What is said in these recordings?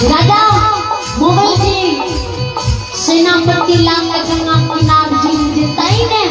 राजा मुगल जी सेनापति लाल गंगा किनार जी जिताई ने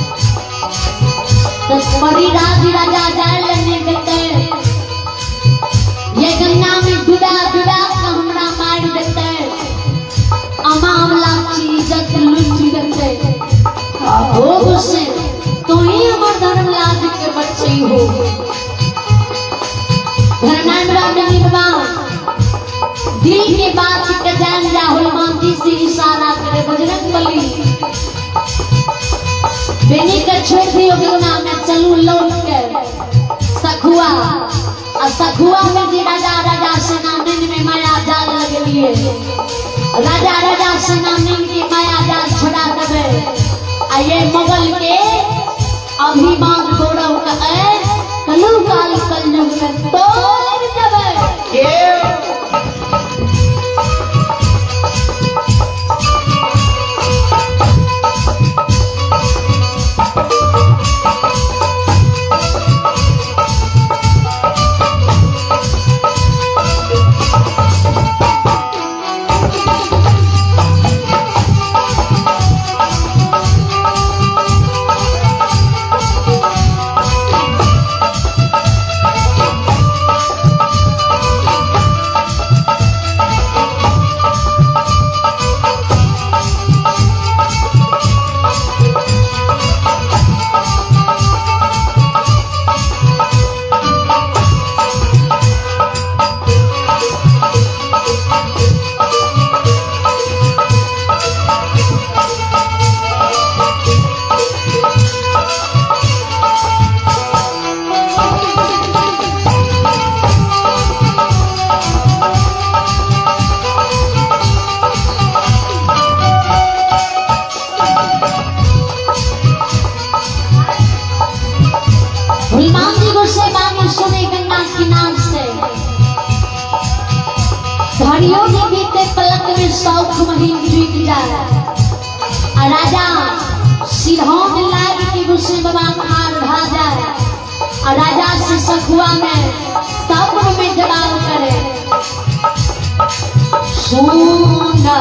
तो परिराज राजा जाए लेने देते ये गंगा में डुबा डुबा का हमरा मार देते अमामला की इज्जत लूट देते हो गुस्से तो ही हमार धर्म लाज के बच्चे हो धर्मेंद्र भगवान दिल के बात के जान जा हनुमान जी से इशारा करे बजरंग बली बेनी के छोड़ दियो गंगा में चलू लौट के सखुआ और सखुआ में जी राजा सेनानी में माया जाल लगलिए राजा सेनानी की माया जाल छोड़ा देवे आ ये मुगल के अभिमान गौरव का कलु काल कलयुग में तोड़ देवे घड़ियों के बीते पलक में 100 महीन बीत जाए राजा सिरहों में लाग के गुस्से बाबा मार भा जाए और राजा से सखुआ में सब्र में जवाब करे सोना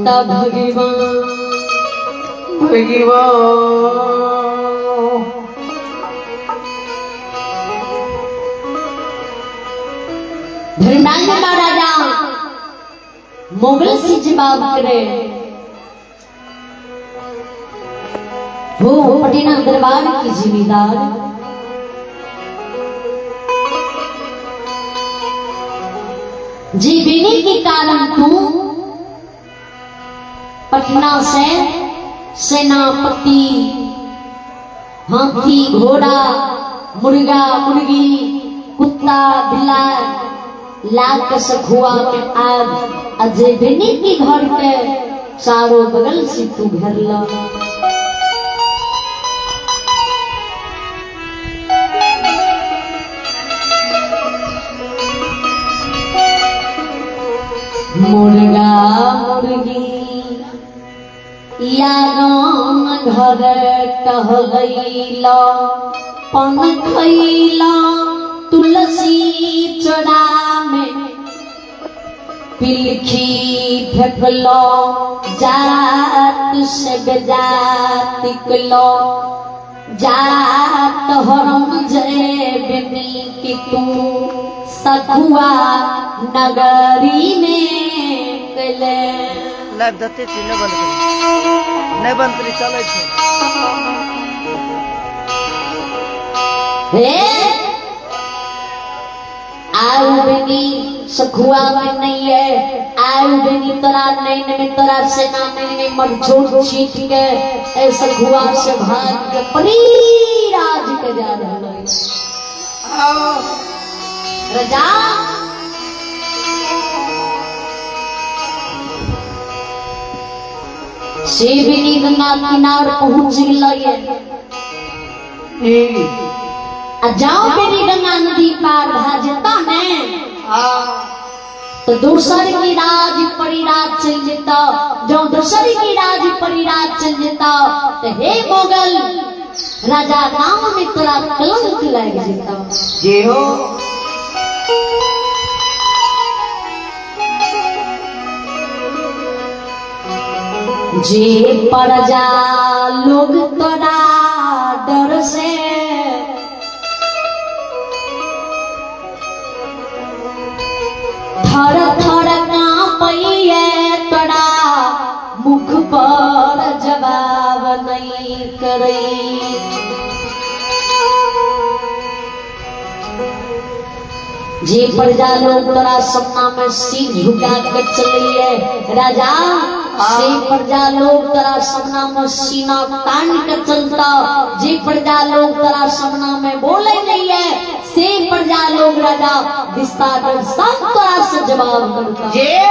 ता भगवान धर्मांग महाराजा मुगल से जवाब करे वो पटियाला दरबार की जिम्मेदार जीविनी के कारण तू पटना से सेनापति हाथी घोड़ा मुर्गा मुर्गी कुत्ता बिल्ला लाख सखुआ में आग अजय बिनी की घर के चारों बगल से तू घर ला मुर्गा मुर्गी याराम घर टहलैला पन खैला तुलसी चढ़ा में पिलखी फेंकलो जात से बेजात लो जात हरम जय बेनी की तू सखुआ नगरी में कले लाइव दते छी नहीं बंद करी चले छी हे आउ बेनी सखुआ में नहीं है आउ बेनी तोरा नैन में तोरा सेना में मरझोड़ छीट के ए सखुआ से भाग के परी राज के जा रहल रजा शिवनी गंगा किनार पहुंच गए जाओ बेनी गंगा नदी पार भाजता ने तो दूसर की राज परिराज चल जेता जो दूसर की राज परिराज चल जेता तो हे मोगल राजा नाम में तोरा कलंक लग जेता जे हो जे प्रजा लोग तोरा डर से थर थर कांपइए तोरा मुख पर जवाब नहीं करई जे प्रजा लोग तोरा सपना में सिर झुका के चलिए राजा से प्रजा लोग तोरा सपना में सीना तान के चलता जे प्रजा लोग तोरा सपना में बोले नहीं है से प्रजा लोग राजा विस्तार सब तोरा से जवाब करता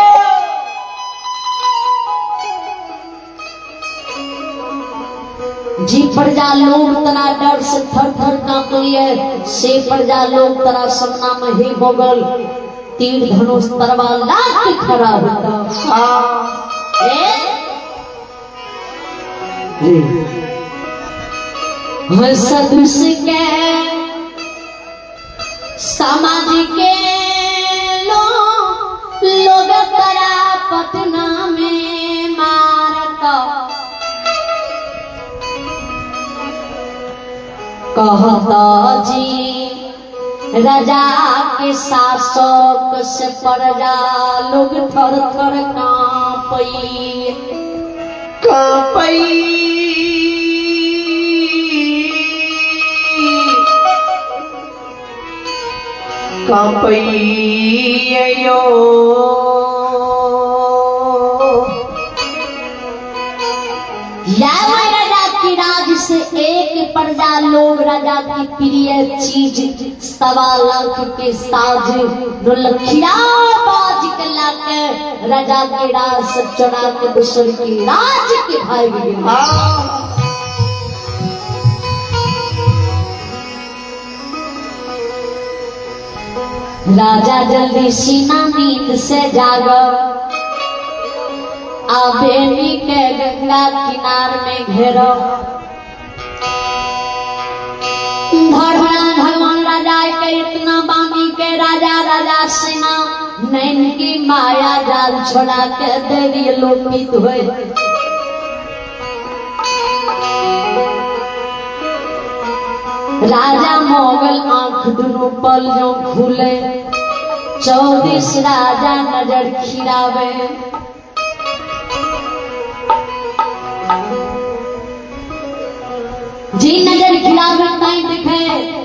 जी प्रजा लोग तोरा डर से थर थर कांपे से प्रजा लोग तोरा सपना में ही मोगल तीर धनुष तलवार लाके खड़ा होता सदुस के समाज के लोग तोरा पटना में मारता कहता जी राजा के शासक से प्रजा लोग थर थर कांपइयो राज से एक प्रजा लोग राजा की प्रिय चीज 1.25 लाख के साज लखिया बाज के लाके राजा के राज से चढ़ा के दूसर के राज के भाई राजा जल्दी सीना नींद से जागो आबेनी के गंगा किनार में घेरो भगवान राजा के इतना बानी के राजा राजा सेना नैन की माया जाल छोड़ा के दे दिए लोपित हुए। राजा मोगल आंख दुनू पल जो खुले 24 राजा नजर खिरावे। जी नजर खिलावे ताई देखे